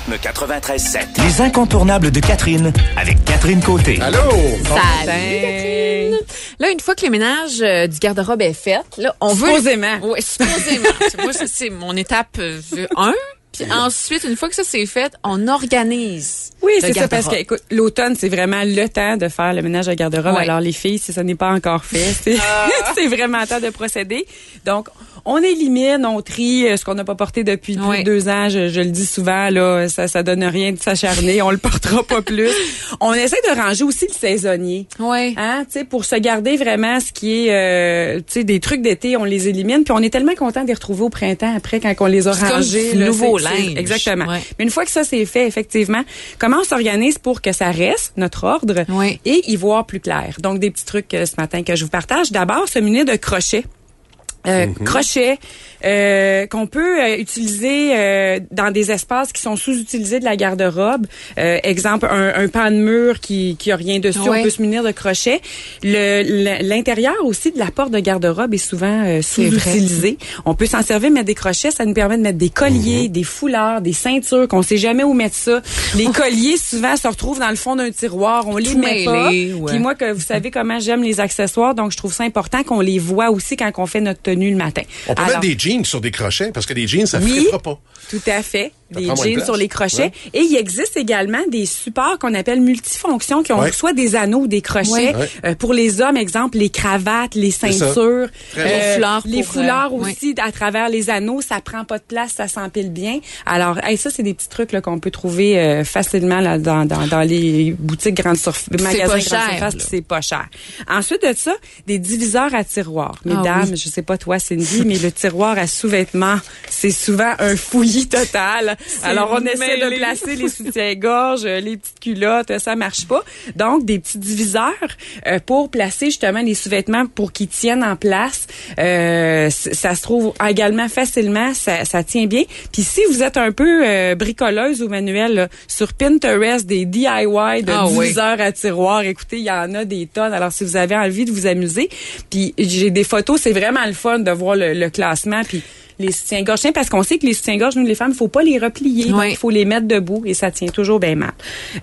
Rythme 93.7. Les incontournables de Catherine avec Catherine Côté. Allô? Salut Catherine! Là, une fois que le ménage du garde-robe est fait, là, on veut... Supposément. Oui, supposément. Moi, c'est mon étape 1. Puis ensuite, une fois que ça c'est fait, on organise. Oui, le c'est ça, parce garde-robe. que, écoute, l'automne, c'est vraiment le temps de faire le ménage à garde-robe. Ouais. Alors, les filles, si ça n'est pas encore fait, c'est vraiment le temps de procéder. Donc, on élimine, on trie ce qu'on n'a pas porté depuis plus de 2 ans. Je le dis souvent, là, ça donne rien de s'acharner. On le portera pas plus. On essaie de ranger aussi le saisonnier. Oui. Hein, tu sais, pour se garder vraiment ce qui est, tu sais, des trucs d'été, on les élimine. Puis on est tellement content de les retrouver au printemps après quand on les a C'est rangés. comme du nouveau c'est- linge. Exactement. Ouais. Mais une fois que ça c'est fait, effectivement, comment on s'organise pour que ça reste, notre ordre, Oui. et y voir plus clair. Donc, des petits trucs ce matin que je vous partage. D'abord, se munir de crochets. Crochets qu'on peut utiliser dans des espaces qui sont sous-utilisés de la garde-robe. Exemple, un pan de mur qui a rien dessus, on peut se munir de crochets. L'intérieur aussi de la porte de garde-robe est souvent sous-utilisé. On peut s'en servir, mettre des crochets, ça nous permet de mettre des colliers, des foulards, des ceintures, qu'on sait jamais où mettre ça. Les colliers souvent se retrouvent dans le fond d'un tiroir, on les met pas. Puis moi, que vous savez comment j'aime les accessoires, donc je trouve ça important qu'on les voit aussi quand on fait notre tenue le matin. On peut mettre des jeans sur des crochets, parce que des jeans, ça ne fera pas. Tout à fait. Des prend moins de jeans place. sur les crochets. Ouais. Et il existe également des supports qu'on appelle multifonctions qui ont soit des anneaux ou des crochets. Pour les hommes, exemple, les cravates, les ceintures, les foulards aussi à travers les anneaux. Ça prend pas de place, ça s'empile bien. Alors, ça, c'est des petits trucs là, qu'on peut trouver facilement là, dans les boutiques grandes magasins grandes surfaces, puis c'est pas cher. Ensuite de ça, des diviseurs à tiroirs. Mesdames, je sais pas toi, Cindy, mais le tiroir à sous-vêtements, c'est souvent un fouillis total. Alors, on essaie de placer les soutiens-gorge, les petites culottes, ça marche pas. Donc, des petits diviseurs pour placer justement les sous-vêtements pour qu'ils tiennent en place. Ça se trouve également facilement, ça tient bien. Puis si vous êtes un peu bricoleuse ou manuelle, là, sur Pinterest, des DIY de diviseurs à tiroirs, écoutez, il y en a des tonnes. Alors, si vous avez envie de vous amuser, puis j'ai des photos, c'est vraiment le fun de voir le classement, puis les soutiens-gorge, parce qu'on sait que les soutiens-gorge, nous les femmes, il faut pas les replier, donc il faut les mettre debout et ça tient toujours bien mal.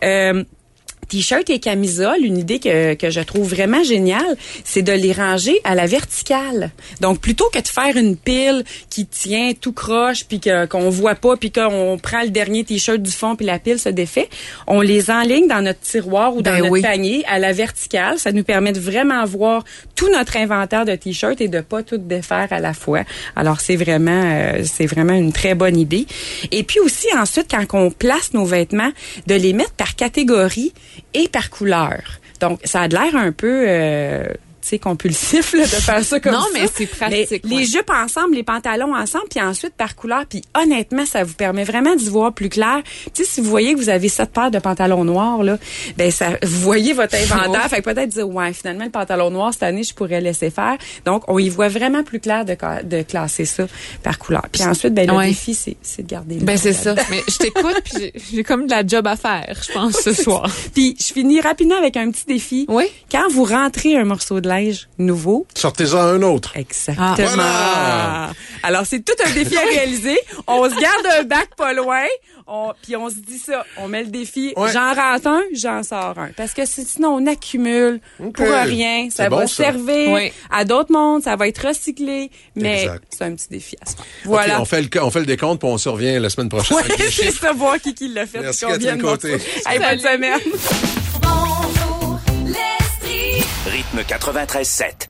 T-shirt et camisole, une idée que je trouve vraiment géniale, c'est de les ranger à la verticale. Donc, plutôt que de faire une pile qui tient tout croche, puis qu'on voit pas, puis qu'on prend le dernier T-shirt du fond, puis la pile se défait, on les enligne dans notre tiroir ou dans notre panier à la verticale. Ça nous permet de vraiment voir tout notre inventaire de T-shirts et de pas tout défaire à la fois. Alors, c'est vraiment une très bonne idée. Et puis aussi, ensuite, quand on place nos vêtements, de les mettre par catégorie et par couleur. Donc, ça a de l'air un peu... compulsif là, de faire ça comme ça. Non, mais c'est pratique. Mais les jupes ensemble, les pantalons ensemble, puis ensuite par couleur. Puis honnêtement, ça vous permet vraiment d'y voir plus clair. Tu sais, si vous voyez que vous avez 7 paires de pantalons noirs, là, ben ça, vous voyez votre inventaire. Fait que peut-être dire, finalement, le pantalon noir, cette année, je pourrais laisser faire. Donc, on y voit vraiment plus clair de classer ça par couleur. Puis ensuite, le défi, c'est de garder c'est ça. Mais je t'écoute, puis j'ai comme de la job à faire, je pense, ce soir. Puis je finis rapidement avec un petit défi. Oui. Quand vous rentrez un morceau de linge nouveau, sortez-en un autre. Exactement. Voilà. Alors, c'est tout un défi à réaliser. On se garde un bac pas loin, puis on se dit ça. On met le défi, j'en rentre un, j'en sors un. Parce que sinon, on accumule pour rien. Ça va servir à d'autres mondes, ça va être recyclé, mais c'est un petit défi à se faire. Voilà. Okay, on fait le décompte, puis on se revient la semaine prochaine. Oui, c'est ça, voir qui l'a fait. Merci, Catherine Côté. Bonne semaine. Rythme 93.7.